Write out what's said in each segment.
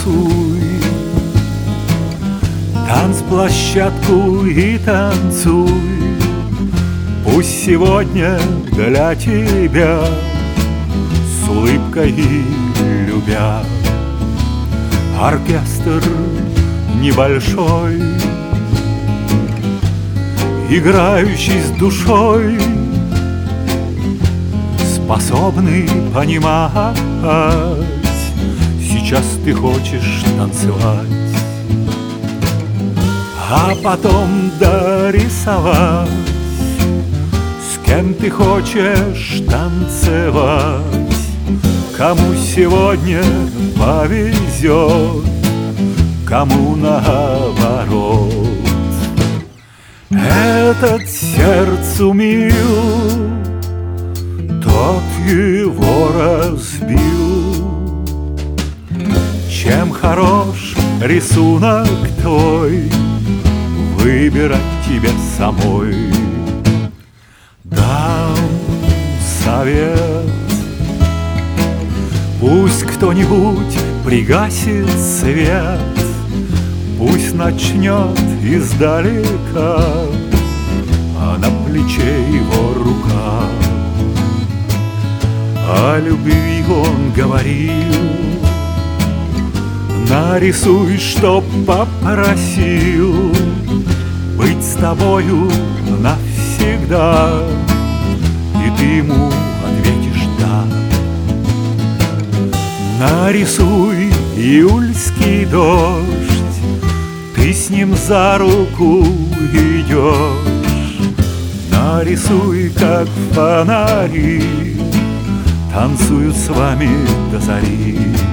нарисуй танцплощадку и танцуй. Пусть сегодня для тебя с улыбкой и любя оркестр небольшой, играющий с душой, способный понимать, сейчас ты хочешь танцевать, а потом дорисовать, с кем ты хочешь танцевать, кому сегодня повезет, кому наоборот. Этот сердцу мил, тот его разбил. Чем хорош рисунок твой, выбирать тебе самой. Дам совет: пусть кто-нибудь пригасит свет, пусть начнет издалека, а на плече его рука. О любви он говорил: нарисуй, что попросил, быть с тобою навсегда, и ты ему ответишь да. Нарисуй июльский дождь, ты с ним за руку идешь. Нарисуй, как фонари танцуют с вами до зари.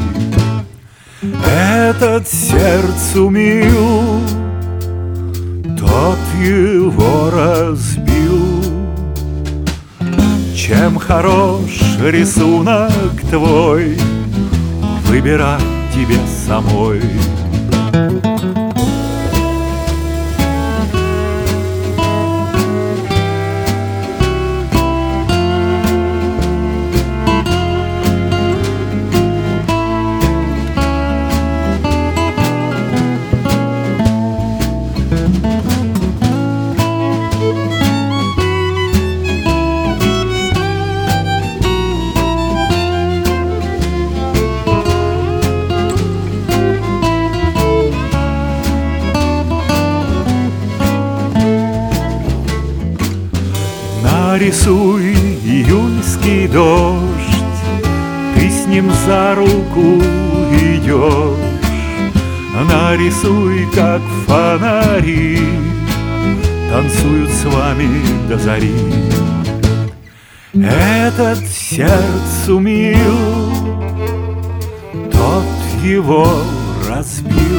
Этот сердцу мил, тот его разбил. Чем хорош рисунок твой, выбирать тебе самой. Нарисуй июльский дождь, ты с ним за руку идешь. Нарисуй, как фонари танцуют с вами до зари. Этот сердцу мил, тот его разбил.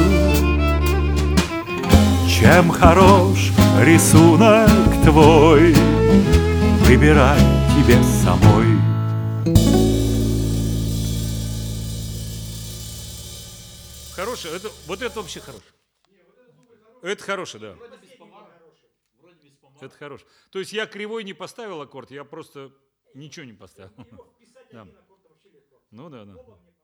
Чем хорош рисунок твой, выбирать тебе самой. Хороший, вот это вообще хороший. Это хороший, да. Это хороший. То есть я кривой не поставил аккорд, я просто ничего не поставил. Да. Ну да, да.